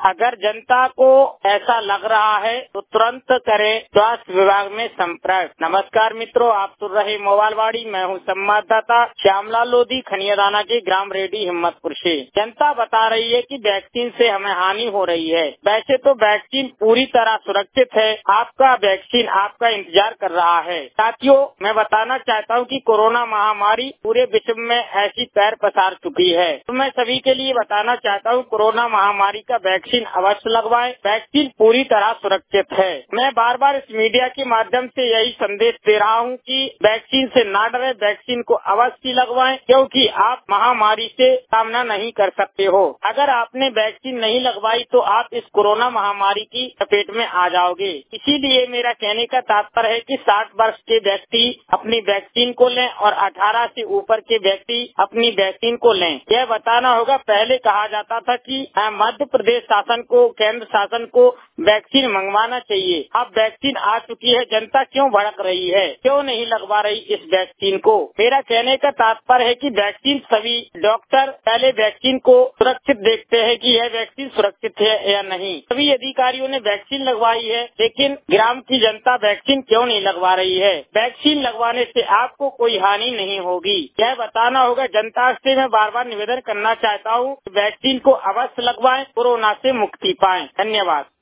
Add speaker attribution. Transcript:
Speaker 1: अगर जनता को ऐसा लग रहा है तो तुरंत करें स्वास्थ्य विभाग में संपर्क। नमस्कार मित्रों, आप सुन रहे मोबाइलवाड़ी। मैं हूं संवाददाता श्यामलाल लोधी, खनियादाना के ग्राम रेडी हिम्मतपुर से। जनता बता रही है कि वैक्सीन से हमें हानि हो रही है। वैसे तो वैक्सीन पूरी तरह सुरक्षित है। आपका वैक्सीन आपका इंतजार कर रहा है। साथियों, मैं बताना चाहता हूं कि कोरोना महामारी पूरे विश्व में ऐसी पैर पसार चुकी है। तो मैं सभी के लिए बताना चाहता हूं, कोरोना महामारी का वैक्सीन अवश्य लगवाएं। वैक्सीन पूरी तरह सुरक्षित है। मैं बार बार इस मीडिया के माध्यम से यही संदेश दे रहा हूं कि वैक्सीन से ना डरे, वैक्सीन को अवश्य लगवाएं, क्योंकि आप महामारी से सामना नहीं कर सकते हो। अगर आपने वैक्सीन नहीं लगवाई तो आप इस कोरोना महामारी की चपेट में आ जाओगे। इसीलिए मेरा कहने का तात्पर्य है कि 60 वर्ष के व्यक्ति अपनी वैक्सीन को लें और 18 से ऊपर के व्यक्ति अपनी वैक्सीन को लें। यह बताना होगा, पहले कहा जाता था कि मध्य प्रदेश शासन को, केंद्र शासन को वैक्सीन मंगवाना चाहिए। अब वैक्सीन आ चुकी है, जनता क्यों भड़क रही है, क्यों नहीं लगवा रही इस वैक्सीन को। मेरा कहने का तात्पर्य है कि वैक्सीन, सभी डॉक्टर पहले वैक्सीन को सुरक्षित देखते हैं कि यह वैक्सीन सुरक्षित है या नहीं। सभी अधिकारियों ने वैक्सीन लगवाई है, लेकिन ग्राम की जनता वैक्सीन क्यों नहीं लगवा रही है। वैक्सीन लगवाने से आपको कोई हानि नहीं होगी, यह बताना होगा। जनता से मैं बार बार निवेदन करना चाहता हूँ, वैक्सीन को अवश्य लगवाएं, कोरोना से मुक्ति पाएं। धन्यवाद।